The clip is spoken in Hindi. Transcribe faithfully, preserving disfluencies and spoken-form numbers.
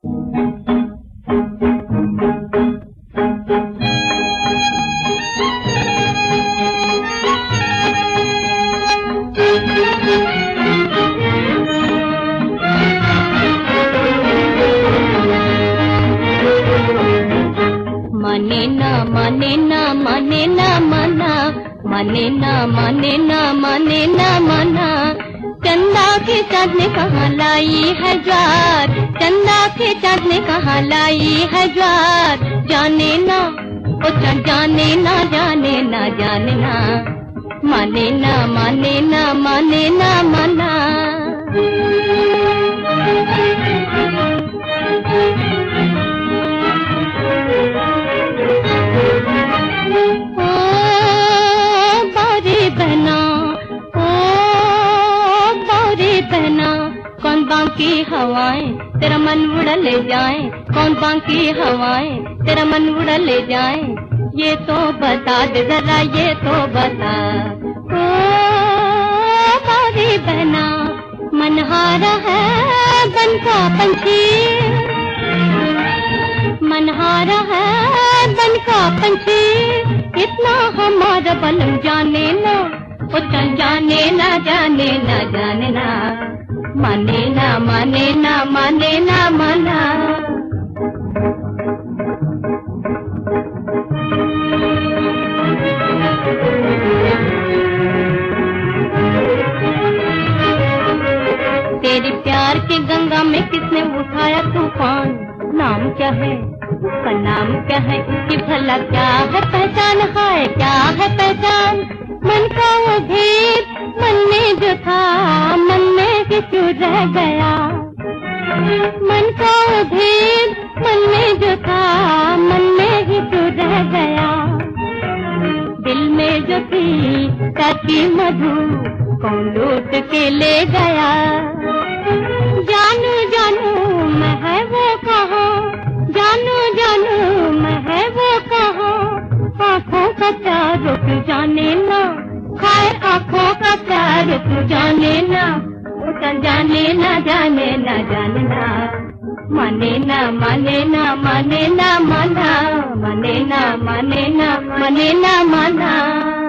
माने ना माने ना माने ना माना, माने ना माने ना माने ना माना। चंदा के चाँद ने कहाँ लाई है ज्वार, चंदा के चाँद ने कहाँ लाई है ज्वार। जाने ना ओ जाने ना जाने ना जाने ना, माने ना माने ना माने ना माना। कौन बाकी हवाएं तेरा मन उड़ा ले जाए, कौन बाकी हवाएं तेरा मन उड़ा ले जाए। ये तो बता दे जरा, ये तो बता। ओ बारी बहना मनहारा है बन का पंछी, मनहारा है बन का पंछी। इतना हमारा बलम जाने ना, ओ जाने ना जाने ना जाने ना, माने ना माने ना माने ना माना। तेरे प्यार के गंगा में किसने उठाया तूफान। नाम क्या है उसका, नाम क्या है कि भला क्या है पहचान है, क्या है पहचान। मन का वो भेद मन में जो था, मन में ही क्यों रह गया। मन का वो भेद मन में जो था, मन में ही क्यों रह गया। दिल में जो थी काटी मधु कौन लूट के ले गया। जानू जानू मैं है वो कहाँ, जानू जानू मैं है वो कहाँ। आँखों का प्यार रुक जाने ना, खाए आँखों का प्यार रुक जाने ना। जाने ना जाने ना जाने ना, माने ना माने ना माने ना माना, माने ना माने ना माने ना माना।